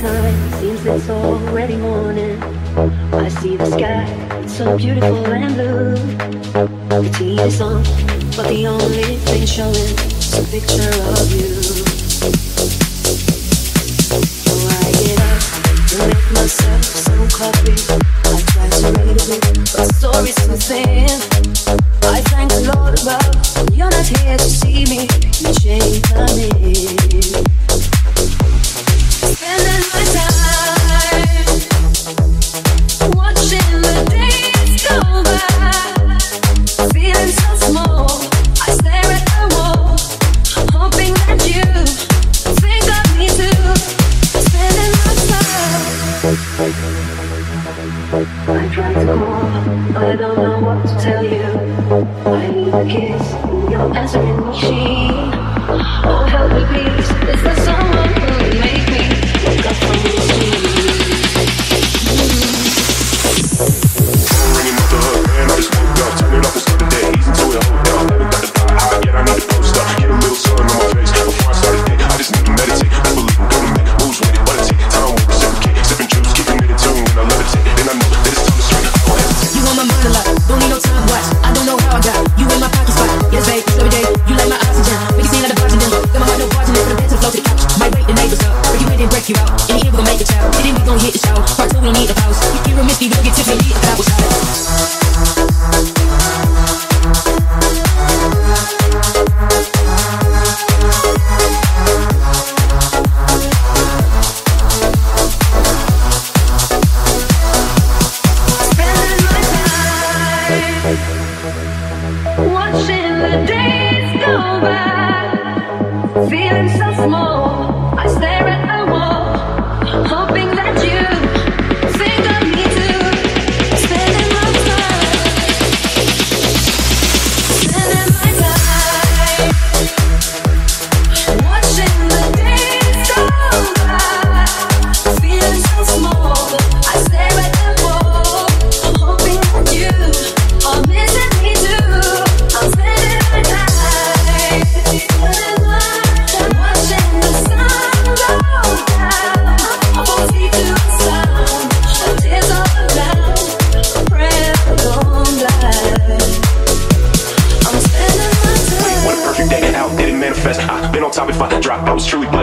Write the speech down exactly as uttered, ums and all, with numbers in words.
time, seems it's already morning. I see the sky, it's so beautiful and blue. The T V is on, but the only thing showing is a picture of you. So I get up to make myself some coffee. I try to read it, but the story's so thin. I thank the Lord above, you're not here to see me. You change my name. Spending my time watching the days go by, feeling so small. I stare at the wall, hoping that you think of me too. Spending my time. I try to call, I don't know what to tell you. I need a kiss, your answering machine. Oh, help me please, is there someone who will make me wake up from the sleep? Ringing up the hook, man, I just woke up. Turn it off and start the day, ease into it, hold up. Haven't got the thought high yet, I need to post up. Get a little sun on my face before I start the day. I just need to meditate, I believe I'm gonna make moves with it, but it take time will reciprocate. Sipping juice, keeping it in tune when I levitate. Then I know that it's time to swing, I don't hesitate. You on my mind a lot, don't need no time watch. I don't know how I got you in my pocket spot. Yes, babe, it's every day, you like my oxygen. Make it seem like the barging down. Got my heart no barging in, from the bed to the floor to the couch. Might wake the neighbors up, break you in and break you out. In the end, we gon' make a child. In the end, we gon' hit the shower. Part two, we don't need a house. You get real misty, we don't get tipsy, we eat the apple salad. Watching the days go by, feeling so small. I stare at the wall, hoping that you think of me too. Spending my time, spending my time, watching the days go by, feeling so small. I stare at the wall, hoping that you are missing me too. I'm spending my time, spending my time, watching the sun go down. I won't speak to the sound of tears all around. Prayer don't lie. I'm spending my time. What a perfect day, out did it manifest. I've been on top if I drop, I was truly blessed.